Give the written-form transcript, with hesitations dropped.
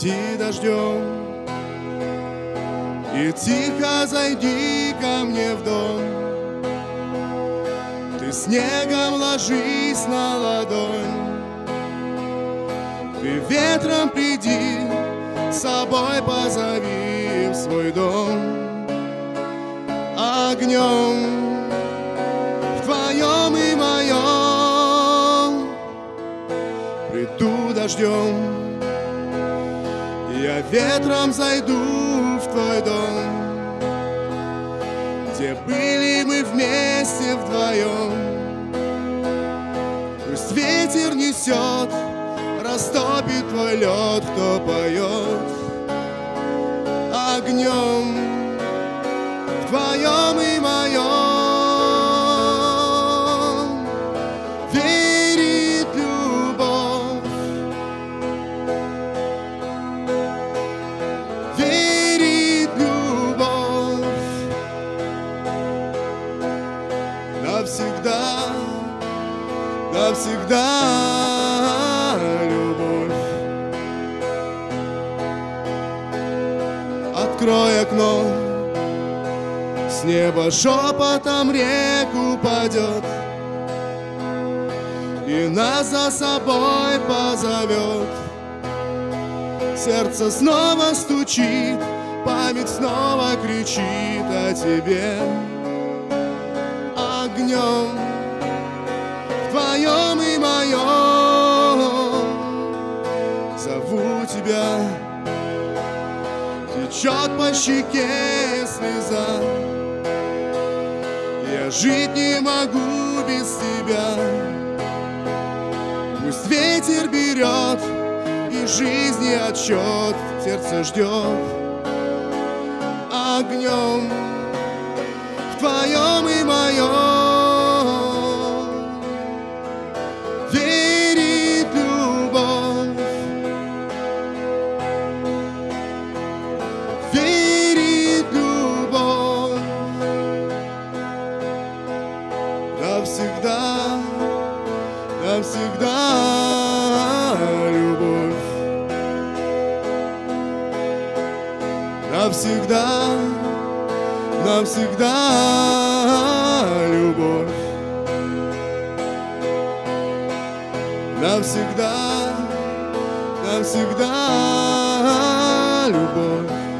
идти дождем, и тихо зайди ко мне в дом. Ты снегом ложись на ладонь, ты ветром приди, с собой позови в свой дом. Огнем в твоем и моем приду дождем, я ветром зайду в твой дом, где были мы вместе вдвоем. Пусть ветер несет, растопит твой лед, кто поет. Огнем в твоем и моем верит любовь, верит любовь. Навсегда, навсегда любовь. Открой окно, с неба шепотом реку падет, и нас за собой позовет. Сердце снова стучит, память снова кричит о тебе. Огнем в твоем и моем зову тебя. Течет по щеке слеза, я жить не могу без тебя. Пусть ветер берет и жизни отсчет сердце ждет. Огнем в твоем и моем верит любовь, верит любовь. Навсегда, навсегда любовь. Навсегда, навсегда любовь. Навсегда, навсегда любовь.